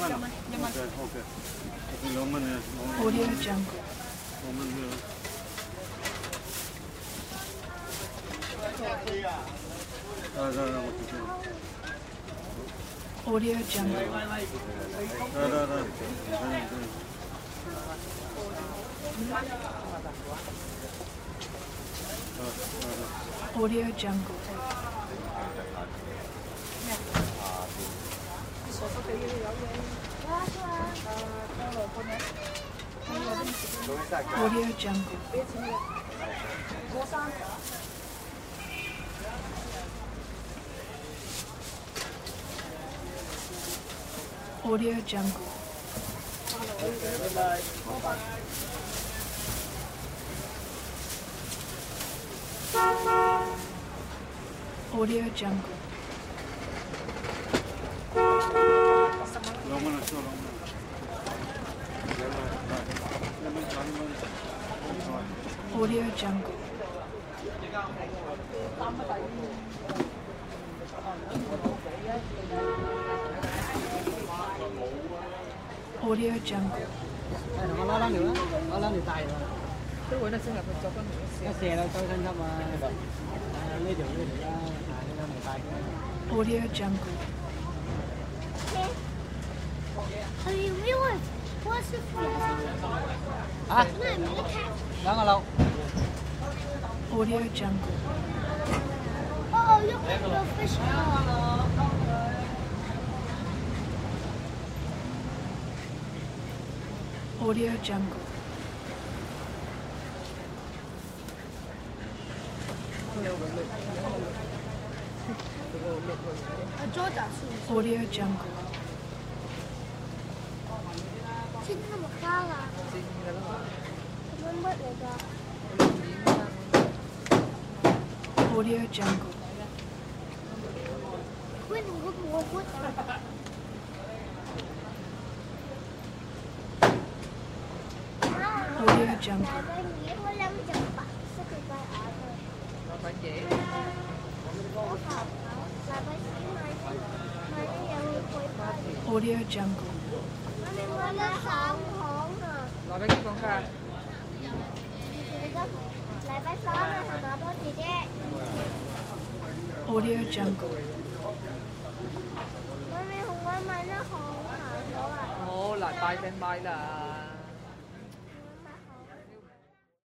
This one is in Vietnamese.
Audio Jungle. Audio Jungle. Audio Jungle. Audio Jungle. Audio Jungle. Audio Jungle. Audio Jungle. Audio Jungle. Nó lăn nữa, nó lăn thì tài rồi. Cái buổi nó sinh nhật cho con Cái xe đâu tôi thân thăm mà lấy được ra lên người tài. Audio Jungle. Hả? Đang ở đâu? Audio Jungle. Oh, look at the fish. Audio Jungle. Audio Jungle. Xin nó một khá là. Cảm ơn bớt này ra. Audio Jungle. Quyết đừng có mua quất. Audio Jungle. Là cái nghĩa có 500 bạn sẽ được bài ở rồi. nó phải dễ. Có học là bác sĩ mai cái giờ quay bài. Audio Jungle. Nó sống hổn rồi. Rồi cái con Kha. Lại bác xó nó thằng bà bố thì chứ. Audio Jungle. Mấy hôm qua mai nó hổn hả? Ồ là tay trên bay là